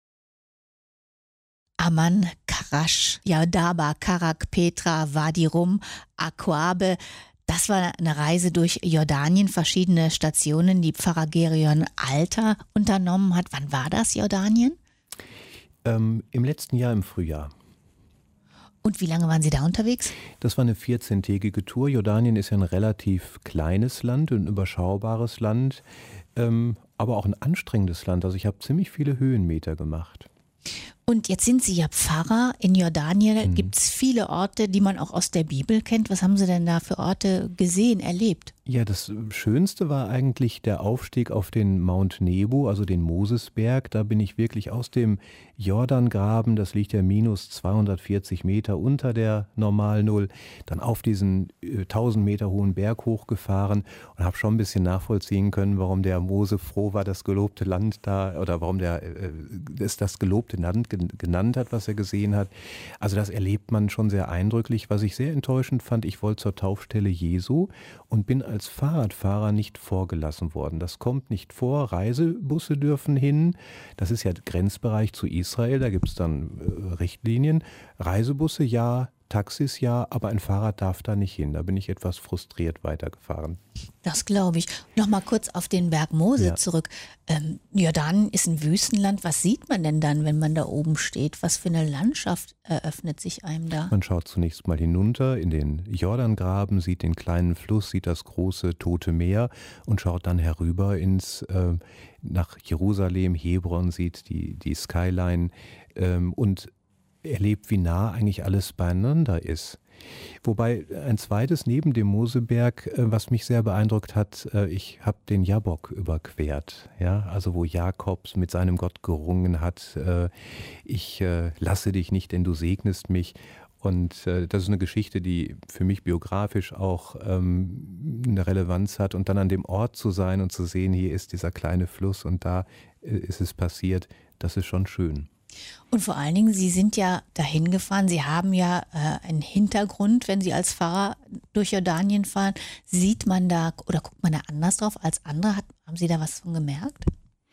Amman, Karasch, Yadaba, Karak, Petra, Wadi Rum, Akwabe. Das war eine Reise durch Jordanien, verschiedene Stationen, die Pfarrer Gerion Alter unternommen hat. Wann war das, Jordanien? Ähm, im letzten Jahr im Frühjahr. Und wie lange waren Sie da unterwegs? Das war eine vierzehntägige Tour. Jordanien ist ja ein relativ kleines Land, ein überschaubares Land, ähm, aber auch ein anstrengendes Land. Also ich habe ziemlich viele Höhenmeter gemacht. Und jetzt sind Sie ja Pfarrer in Jordanien. Mhm. Gibt es viele Orte, die man auch aus der Bibel kennt? Was haben Sie denn da für Orte gesehen, erlebt? Ja, das Schönste war eigentlich der Aufstieg auf den Mount Nebo, also den Mosesberg. Da bin ich wirklich aus dem Jordangraben, das liegt ja minus zweihundertvierzig Meter unter der Normalnull, dann auf diesen äh, tausend Meter hohen Berg hochgefahren und habe schon ein bisschen nachvollziehen können, warum der Mose froh war, das gelobte Land da, oder warum der äh, es das gelobte Land gen- genannt hat, was er gesehen hat. Also das erlebt man schon sehr eindrücklich. Was ich sehr enttäuschend fand, ich wollte zur Taufstelle Jesu und bin als Fahrradfahrer nicht vorgelassen worden. Das kommt nicht vor. Reisebusse dürfen hin. Das ist ja Grenzbereich zu Israel. Da gibt es dann äh, Richtlinien. Reisebusse ja, Taxis ja, aber ein Fahrrad darf da nicht hin. Da bin ich etwas frustriert weitergefahren. Das glaube ich. Nochmal kurz auf den Berg Mose Ja. zurück. Ähm, Jordanien ist ein Wüstenland. Was sieht man denn dann, wenn man da oben steht? Was für eine Landschaft eröffnet sich einem da? Man schaut zunächst mal hinunter in den Jordangraben, sieht den kleinen Fluss, sieht das große Tote Meer und schaut dann herüber ins äh, nach Jerusalem, Hebron, sieht die, die Skyline ähm, und erlebt, wie nah eigentlich alles beieinander ist. Wobei ein zweites neben dem Moseberg, äh, was mich sehr beeindruckt hat, äh, ich habe den Jabbok überquert, ja, also wo Jakobs mit seinem Gott gerungen hat, äh, ich äh, lasse dich nicht, denn du segnest mich. Und äh, das ist eine Geschichte, die für mich biografisch auch ähm, eine Relevanz hat. Und dann an dem Ort zu sein und zu sehen, hier ist dieser kleine Fluss und da äh, ist es passiert, das ist schon schön. Und vor allen Dingen, Sie sind ja dahin gefahren, Sie haben ja äh, einen Hintergrund, wenn Sie als Pfarrer durch Jordanien fahren. Sieht man da oder guckt man da anders drauf als andere? Hat, haben Sie da was von gemerkt?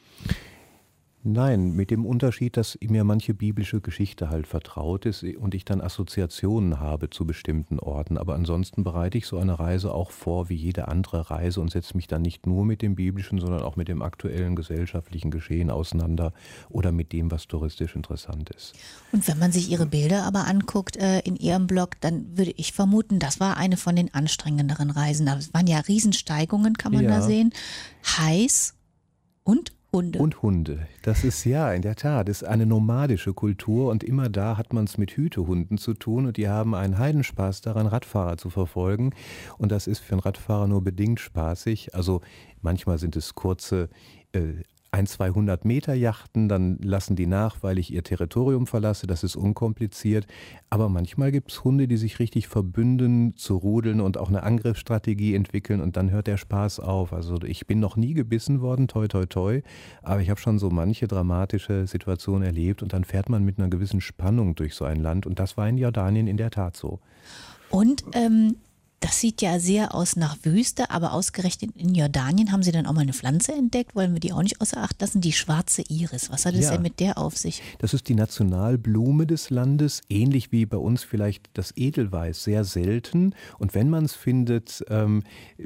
Nein, mit dem Unterschied, dass mir manche biblische Geschichte halt vertraut ist und ich dann Assoziationen habe zu bestimmten Orten. Aber ansonsten bereite ich so eine Reise auch vor wie jede andere Reise und setze mich dann nicht nur mit dem biblischen, sondern auch mit dem aktuellen gesellschaftlichen Geschehen auseinander oder mit dem, was touristisch interessant ist. Und wenn man sich Ihre Bilder aber anguckt äh, in Ihrem Blog, dann würde ich vermuten, das war eine von den anstrengenderen Reisen. Das waren ja Riesensteigungen, kann man Ja. da sehen. Heiß und Hunde. Und Hunde. Das ist ja in der Tat, das ist eine nomadische Kultur und immer da hat man es mit Hütehunden zu tun und die haben einen Heidenspaß daran, Radfahrer zu verfolgen und das ist für einen Radfahrer nur bedingt spaßig. Also manchmal sind es kurze äh, ein, zweihundert Meter Yachten, dann lassen die nach, weil ich ihr Territorium verlasse, das ist unkompliziert. Aber manchmal gibt es Hunde, die sich richtig verbünden, zu rudeln und auch eine Angriffsstrategie entwickeln und dann hört der Spaß auf. Also ich bin noch nie gebissen worden, toi toi toi, aber ich habe schon so manche dramatische Situation erlebt und dann fährt man mit einer gewissen Spannung durch so ein Land und das war in Jordanien in der Tat so. Und ähm, das sieht ja sehr aus nach Wüste, aber ausgerechnet in Jordanien haben Sie dann auch mal eine Pflanze entdeckt, wollen wir die auch nicht außer Acht lassen, die schwarze Iris. Was hat es Ja. denn mit der auf sich? Das ist die Nationalblume des Landes, ähnlich wie bei uns vielleicht das Edelweiß, sehr selten. Und wenn man es findet, ähm,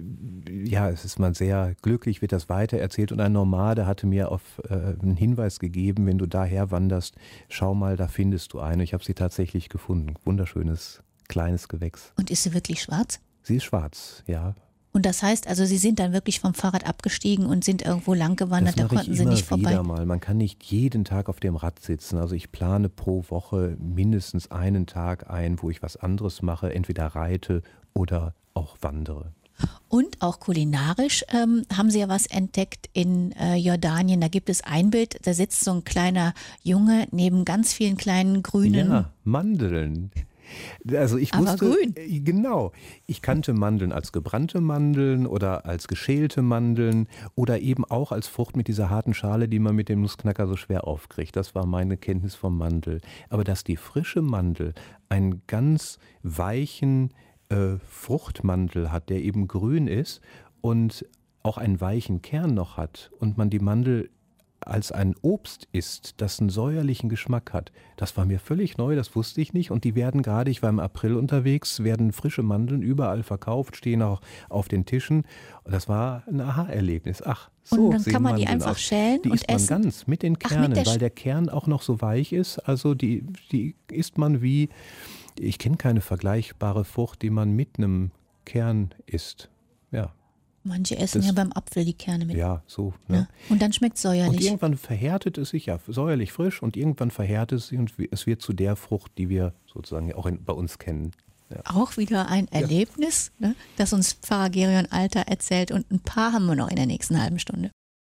ja, es ist man sehr glücklich, wird das weitererzählt. Und ein Nomade hatte mir auf äh, einen Hinweis gegeben, wenn du daher wanderst, schau mal, da findest du eine. Ich habe sie tatsächlich gefunden. Wunderschönes, kleines Gewächs. Und ist sie wirklich schwarz? Sie ist schwarz, ja. Und das heißt also, Sie sind dann wirklich vom Fahrrad abgestiegen und sind irgendwo lang gewandert, Das da mache ich konnten Sie immer nicht vorbei. wieder mal. Man kann nicht jeden Tag auf dem Rad sitzen. Also ich plane pro Woche mindestens einen Tag ein, wo ich was anderes mache, entweder reite oder auch wandere. Und auch kulinarisch ähm, haben Sie ja was entdeckt in äh, Jordanien. Da gibt es ein Bild, da sitzt so ein kleiner Junge neben ganz vielen kleinen grünen. Ja, Mandeln. Also ich Aber wusste, grün. äh, genau, ich kannte Mandeln als gebrannte Mandeln oder als geschälte Mandeln oder eben auch als Frucht mit dieser harten Schale, die man mit dem Nussknacker so schwer aufkriegt. Das war meine Kenntnis vom Mandel. Aber dass die frische Mandel einen ganz weichen äh, Fruchtmandel hat, der eben grün ist und auch einen weichen Kern noch hat und man die Mandel als ein Obst isst, das einen säuerlichen Geschmack hat. Das war mir völlig neu, das wusste ich nicht. Und die werden gerade, ich war im April unterwegs, werden frische Mandeln überall verkauft, stehen auch auf den Tischen. Und das war ein Aha-Erlebnis. Ach, so Und dann sehen kann man die Mandeln einfach aus. schälen Die und isst man essen? ganz mit den Ach, mit Kernen, der Sch- weil der Kern auch noch so weich ist. Also die, die isst man wie, ich kenne keine vergleichbare Frucht, die man mit einem Kern isst. Ja, Manche essen Das- ja beim Apfel die Kerne mit. ja, so. Ne? Ja. Und dann schmeckt es Und säuerlich. irgendwann verhärtet es sich, ja, säuerlich frisch und irgendwann verhärtet es sich und es wird zu der Frucht, die wir sozusagen auch in, bei uns kennen. Ja. Auch wieder ein Erlebnis, ne, das uns Pfarrer Gerion Alter erzählt und ein paar haben wir noch in der nächsten halben Stunde.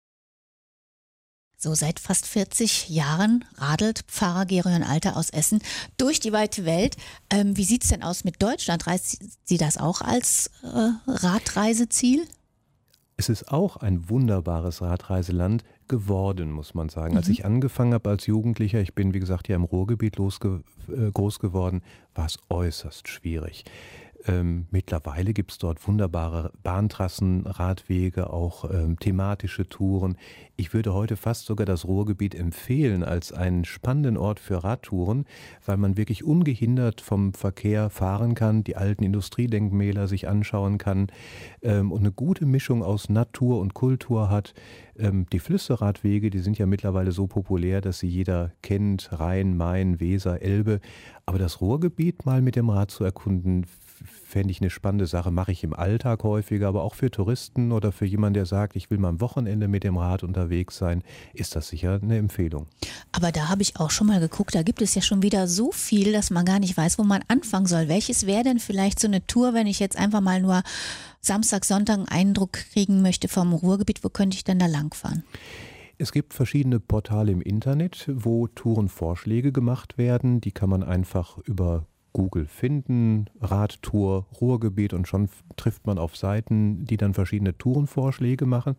So seit fast vierzig Jahren radelt Pfarrer Gerion Alter aus Essen durch die weite Welt. Ähm, wie sieht es denn aus mit Deutschland? Reist Sie das auch als äh, Radreiseziel? Es ist auch ein wunderbares Radreiseland geworden, muss man sagen. Als ich angefangen habe als Jugendlicher, ich bin wie gesagt ja im Ruhrgebiet losge äh, groß geworden, war es äußerst schwierig. Ähm, mittlerweile gibt es dort wunderbare Bahntrassen, Radwege, auch ähm, thematische Touren. Ich würde heute fast sogar das Ruhrgebiet empfehlen als einen spannenden Ort für Radtouren, weil man wirklich ungehindert vom Verkehr fahren kann, die alten Industriedenkmäler sich anschauen kann ähm, und eine gute Mischung aus Natur und Kultur hat. Ähm, die Flüsse-Radwege, die sind ja mittlerweile so populär, dass sie jeder kennt, Rhein, Main, Weser, Elbe. Aber das Ruhrgebiet mal mit dem Rad zu erkunden, fände ich eine spannende Sache, mache ich im Alltag häufiger, aber auch für Touristen oder für jemanden, der sagt, ich will mal am Wochenende mit dem Rad unterwegs sein, ist das sicher eine Empfehlung. Aber da habe ich auch schon mal geguckt, da gibt es ja schon wieder so viel, dass man gar nicht weiß, wo man anfangen soll. Welches wäre denn vielleicht so eine Tour, wenn ich jetzt einfach mal nur Samstag, Sonntag einen Eindruck kriegen möchte vom Ruhrgebiet, wo könnte ich denn da langfahren? Es gibt verschiedene Portale im Internet, wo Tourenvorschläge gemacht werden. Die kann man einfach über Google finden, Radtour, Ruhrgebiet, und schon trifft man auf Seiten, die dann verschiedene Tourenvorschläge machen.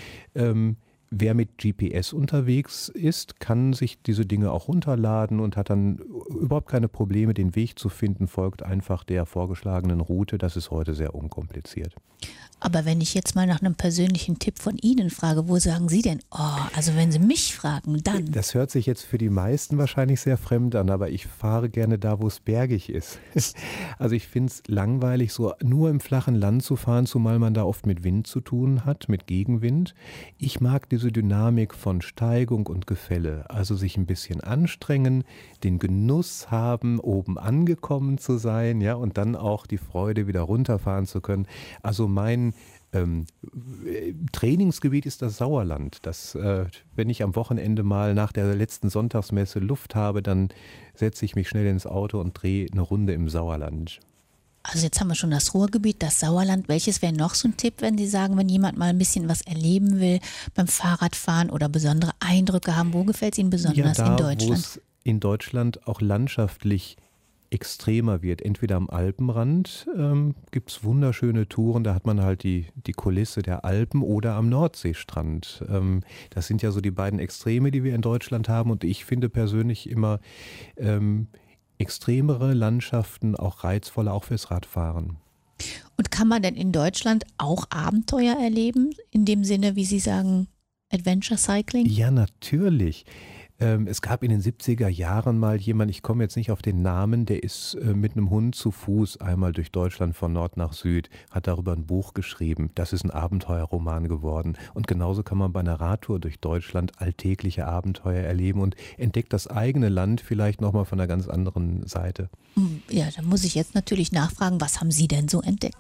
Ähm, wer mit G P S unterwegs ist, kann sich diese Dinge auch runterladen und hat dann überhaupt keine Probleme, den Weg zu finden, folgt einfach der vorgeschlagenen Route. Das ist heute sehr unkompliziert. Aber wenn ich jetzt mal nach einem persönlichen Tipp von Ihnen frage, wo sagen Sie denn, oh, also wenn Sie mich fragen, dann? Das hört sich jetzt für die meisten wahrscheinlich sehr fremd an, aber ich fahre gerne da, wo es bergig ist. Also ich finde es langweilig, so nur im flachen Land zu fahren, zumal man da oft mit Wind zu tun hat, mit Gegenwind. Ich mag diese Dynamik von Steigung und Gefälle, also sich ein bisschen anstrengen, den Genuss haben, oben angekommen zu sein, ja, und dann auch die Freude, wieder runterfahren zu können. Also mein Ähm, Trainingsgebiet ist das Sauerland. Das, äh, wenn ich am Wochenende mal nach der letzten Sonntagsmesse Luft habe, dann setze ich mich schnell ins Auto und drehe eine Runde im Sauerland. Also jetzt haben wir schon das Ruhrgebiet, das Sauerland. Welches wäre noch so ein Tipp, wenn Sie sagen, wenn jemand mal ein bisschen was erleben will beim Fahrradfahren oder besondere Eindrücke haben? Wo gefällt es Ihnen besonders ja, da, in Deutschland? Wo es in Deutschland auch landschaftlich extremer wird. Entweder am Alpenrand ähm, gibt es wunderschöne Touren, da hat man halt die, die Kulisse der Alpen, oder am Nordseestrand. Ähm, das sind ja so die beiden Extreme, die wir in Deutschland haben, und ich finde persönlich immer ähm, extremere Landschaften auch reizvoller, auch fürs Radfahren. Und kann man denn in Deutschland auch Abenteuer erleben, in dem Sinne, wie Sie sagen, Adventure Cycling? Ja, natürlich. Es gab in den siebziger Jahren mal jemand, ich komme jetzt nicht auf den Namen, der ist mit einem Hund zu Fuß einmal durch Deutschland von Nord nach Süd, hat darüber ein Buch geschrieben. Das ist ein Abenteuerroman geworden. Und genauso kann man bei einer Radtour durch Deutschland alltägliche Abenteuer erleben und entdeckt das eigene Land vielleicht nochmal von einer ganz anderen Seite. Ja, da muss ich jetzt natürlich nachfragen, was haben Sie denn so entdeckt?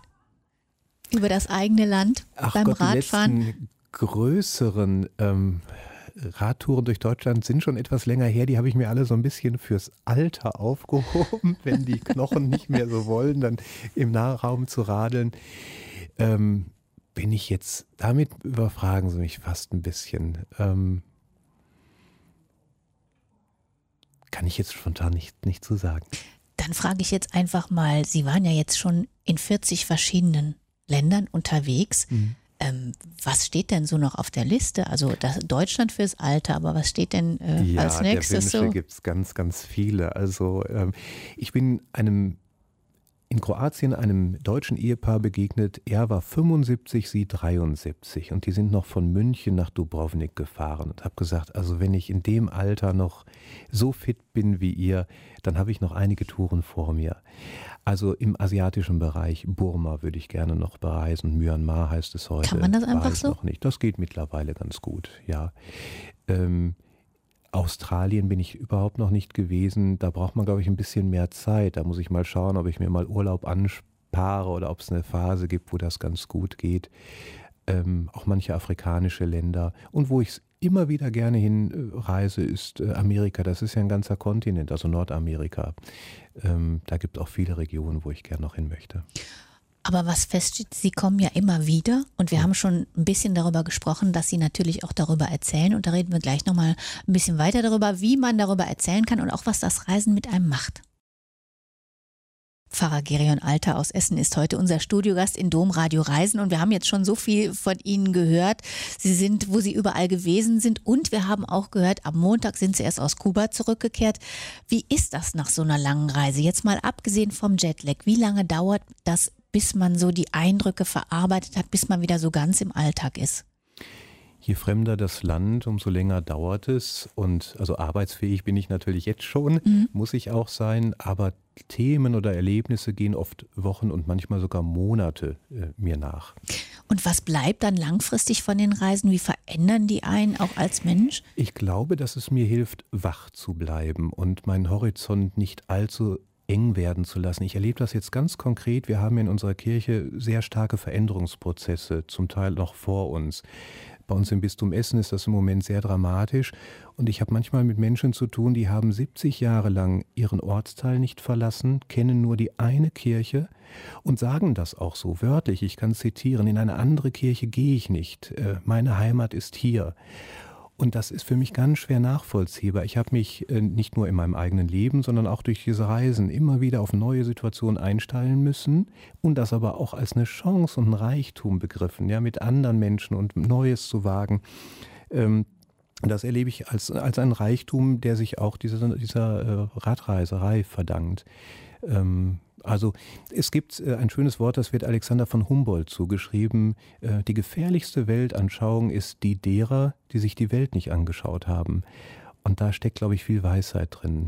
Über das eigene Land Ach beim Gott, Radfahren? Die letzten größeren ähm, Radtouren durch Deutschland sind schon etwas länger her, die habe ich mir alle so ein bisschen fürs Alter aufgehoben, wenn die Knochen nicht mehr so wollen, dann im Nahraum zu radeln. Ähm, bin ich jetzt, damit überfragen Sie mich fast ein bisschen. Ähm, kann ich jetzt spontan nicht, nicht zu sagen. Dann frage ich jetzt einfach mal, Sie waren ja jetzt schon in vierzig verschiedenen Ländern unterwegs. Mhm. Ähm, was steht denn so noch auf der Liste? Also das Deutschland fürs Alter, aber was steht denn äh, ja, als nächstes der Wünsche so? gibt es ganz, ganz viele. Also ähm, ich bin einem in Kroatien einem deutschen Ehepaar begegnet. Er war fünfundsiebzig, sie dreiundsiebzig, und die sind noch von München nach Dubrovnik gefahren, und habe gesagt, also wenn ich in dem Alter noch so fit bin wie ihr, dann habe ich noch einige Touren vor mir. Also im asiatischen Bereich, Burma würde ich gerne noch bereisen, Myanmar heißt es heute. Kann man das einfach Weiß so? Noch nicht. Das geht mittlerweile ganz gut, ja. Ähm, Australien bin ich überhaupt noch nicht gewesen. Da braucht man, glaube ich, ein bisschen mehr Zeit. Da muss ich mal schauen, ob ich mir mal Urlaub anspare oder ob es eine Phase gibt, wo das ganz gut geht. Ähm, auch manche afrikanische Länder. Und wo ich immer wieder gerne hinreise, ist äh, Amerika. Das ist ja ein ganzer Kontinent, also Nordamerika. Ähm, da gibt es auch viele Regionen, wo ich gerne noch hin möchte. Aber was feststeht, Sie kommen ja immer wieder, und wir haben schon ein bisschen darüber gesprochen, dass Sie natürlich auch darüber erzählen, und da reden wir gleich nochmal ein bisschen weiter darüber, wie man darüber erzählen kann und auch was das Reisen mit einem macht. Pfarrer Gerion Alter aus Essen ist heute unser Studiogast in Domradio Reisen, und wir haben jetzt schon so viel von Ihnen gehört. Sie sind, wo Sie überall gewesen sind, und wir haben auch gehört, am Montag sind Sie erst aus Kuba zurückgekehrt. Wie ist das nach so einer langen Reise? Jetzt mal abgesehen vom Jetlag, wie lange dauert das, bis man so die Eindrücke verarbeitet hat, bis man wieder so ganz im Alltag ist? Je fremder das Land, umso länger dauert es. Und also arbeitsfähig bin ich natürlich jetzt schon, mhm. muss ich auch sein. Aber Themen oder Erlebnisse gehen oft Wochen und manchmal sogar Monate äh, mir nach. Und was bleibt dann langfristig von den Reisen? Wie verändern die einen auch als Mensch? Ich glaube, dass es mir hilft, wach zu bleiben und meinen Horizont nicht allzu eng werden zu lassen. Ich erlebe das jetzt ganz konkret. Wir haben in unserer Kirche sehr starke Veränderungsprozesse, zum Teil noch vor uns. Bei uns im Bistum Essen ist das im Moment sehr dramatisch und ich habe manchmal mit Menschen zu tun, die haben siebzig Jahre lang ihren Ortsteil nicht verlassen, kennen nur die eine Kirche und sagen das auch so wörtlich. Ich kann zitieren, in eine andere Kirche gehe ich nicht, meine Heimat ist hier. Und das ist für mich ganz schwer nachvollziehbar. Ich habe mich äh, nicht nur in meinem eigenen Leben, sondern auch durch diese Reisen immer wieder auf neue Situationen einstellen müssen und das aber auch als eine Chance und ein Reichtum begriffen, ja, mit anderen Menschen und Neues zu wagen. Ähm, das erlebe ich als, als ein Reichtum, der sich auch dieser, dieser äh, Radreiserei verdankt. Ähm, Also es gibt ein schönes Wort, das wird Alexander von Humboldt zugeschrieben. Die gefährlichste Weltanschauung ist die derer, die sich die Welt nicht angeschaut haben. Und da steckt, glaube ich, viel Weisheit drin.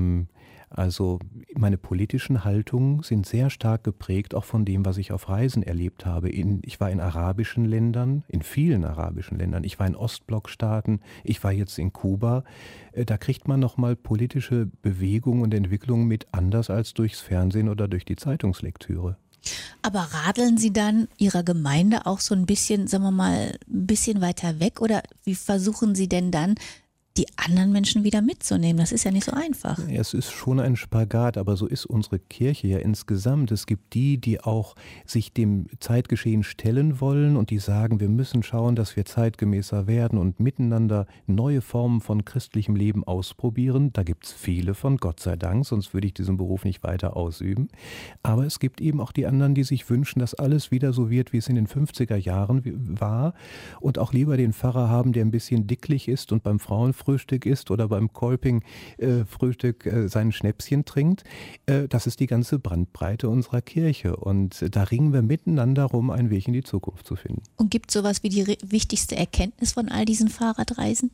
Also meine politischen Haltungen sind sehr stark geprägt, auch von dem, was ich auf Reisen erlebt habe. In, ich war in arabischen Ländern, in vielen arabischen Ländern. Ich war in Ostblockstaaten, ich war jetzt in Kuba. Da kriegt man nochmal politische Bewegungen und Entwicklungen mit, anders als durchs Fernsehen oder durch die Zeitungslektüre. Aber radeln Sie dann Ihrer Gemeinde auch so ein bisschen, sagen wir mal, ein bisschen weiter weg? Oder wie versuchen Sie denn dann, die anderen Menschen wieder mitzunehmen? Das ist ja nicht so einfach. Es ist schon ein Spagat, aber so ist unsere Kirche ja insgesamt. Es gibt die, die auch sich dem Zeitgeschehen stellen wollen und die sagen, wir müssen schauen, dass wir zeitgemäßer werden und miteinander neue Formen von christlichem Leben ausprobieren. Da gibt es viele von, Gott sei Dank, sonst würde ich diesen Beruf nicht weiter ausüben. Aber es gibt eben auch die anderen, die sich wünschen, dass alles wieder so wird, wie es in den fünfziger Jahren war und auch lieber den Pfarrer haben, der ein bisschen dicklich ist und beim Frauenfrühstück isst oder beim Kolping-Frühstück äh, äh, sein Schnäpschen trinkt. Äh, das ist die ganze Bandbreite unserer Kirche. Und äh, da ringen wir miteinander rum, einen Weg in die Zukunft zu finden. Und gibt es sowas wie die re- wichtigste Erkenntnis von all diesen Fahrradreisen?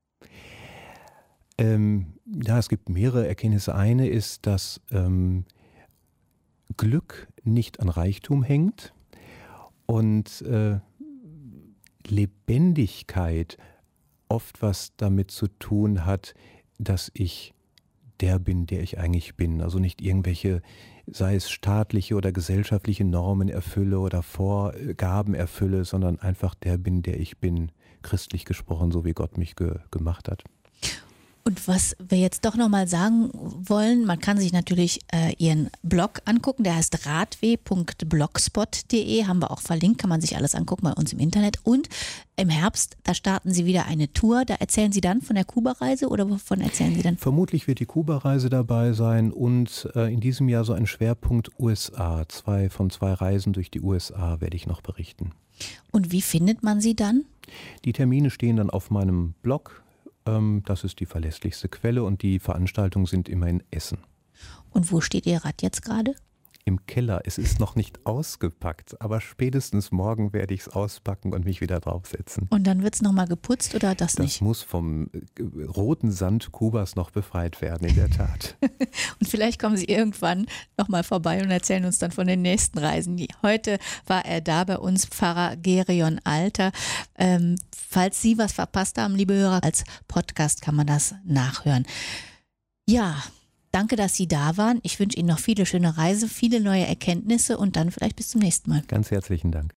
Ähm, ja, es gibt mehrere Erkenntnisse. Eine ist, dass ähm, Glück nicht an Reichtum hängt und äh, Lebendigkeit oft was damit zu tun hat, dass ich der bin, der ich eigentlich bin. Also nicht irgendwelche, sei es staatliche oder gesellschaftliche Normen erfülle oder Vorgaben erfülle, sondern einfach der bin, der ich bin, christlich gesprochen, so wie Gott mich ge- gemacht hat. Und was wir jetzt doch nochmal sagen wollen, man kann sich natürlich äh, Ihren Blog angucken, der heißt radweh punkt blogspot punkt de, haben wir auch verlinkt, kann man sich alles angucken bei uns im Internet. Und im Herbst, da starten Sie wieder eine Tour, da erzählen Sie dann von der Kuba-Reise oder wovon erzählen Sie dann? Vermutlich wird die Kuba-Reise dabei sein und äh, in diesem Jahr so ein Schwerpunkt U S A. Zwei von zwei Reisen durch die U S A werde ich noch berichten. Und wie findet man sie dann? Die Termine stehen dann auf meinem Blog. Das ist die verlässlichste Quelle und die Veranstaltungen sind immer in Essen. Und wo steht Ihr Rad jetzt gerade? Im Keller. Es ist noch nicht ausgepackt, aber spätestens morgen werde ich es auspacken und mich wieder draufsetzen. Und dann wird es nochmal geputzt oder das, das nicht? Das muss vom roten Sand Kubas noch befreit werden, in der Tat. Und vielleicht kommen Sie irgendwann nochmal vorbei und erzählen uns dann von den nächsten Reisen. Heute war er da bei uns, Pfarrer Gerion Alter. Ähm, falls Sie was verpasst haben, liebe Hörer, als Podcast kann man das nachhören. Ja, danke, dass Sie da waren. Ich wünsche Ihnen noch viele schöne Reise, viele neue Erkenntnisse und dann vielleicht bis zum nächsten Mal. Ganz herzlichen Dank.